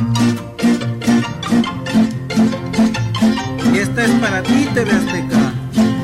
Y esta es para ti, TV Azteca.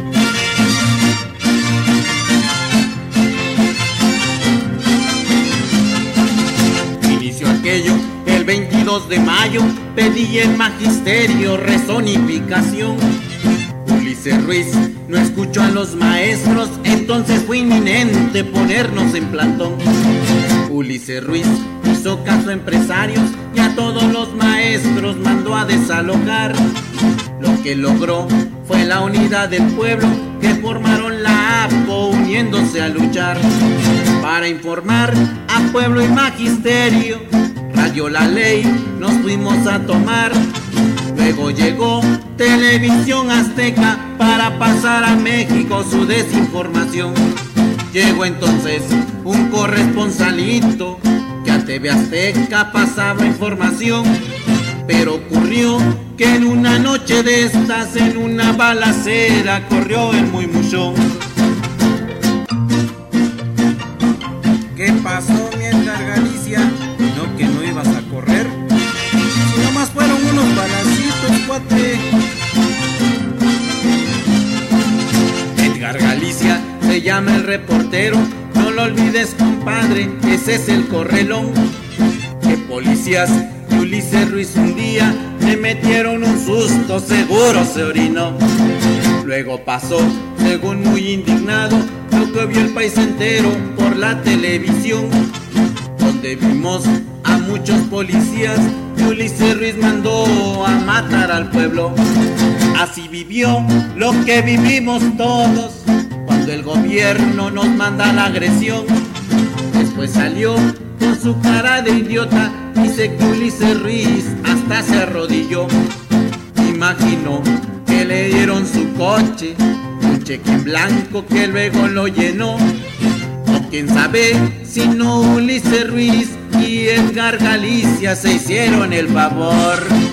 Inició aquello el 22 de mayo, pedí el magisterio rezonificación. Ulises Ruiz no escuchó a los maestros, entonces fue inminente ponernos en plantón. Ulises Ruiz hizo caso a empresarios y a todos los maestros mandó a desalojar. Lo que logró fue la unidad del pueblo, que formaron la APO uniéndose a luchar. Para informar a pueblo y magisterio, rayó la ley, nos fuimos a tomar. Luego llegó Televisión Azteca para pasar a México su desinformación. Llegó entonces un corresponsalito que a TV Azteca pasaba información. Pero ocurrió que en una noche de estas, en una balacera, corrió el muy muchón. ¿Qué pasó, mi Edgar Galicia? ¿No que no ibas a correr? Si nomás fueron unos balacitos, cuate. Edgar Galicia se llama el reportero, no lo olvides, compadre, ese es el correlón. Que policías y Ulises Ruiz un día le metieron un susto, seguro se orinó. Luego pasó, según muy indignado, lo que vio el país entero por la televisión, donde vimos a muchos policías y Ulises Ruiz mandó a matar al pueblo. Así vivió lo que vivimos todos cuando el gobierno nos manda la agresión. Después salió con su cara de idiota, dice que Ulises Ruiz hasta se arrodilló. Imaginó que le dieron su coche, un cheque en blanco que luego lo llenó. O quién sabe si no Ulises Ruiz y Edgar Galicia se hicieron el favor.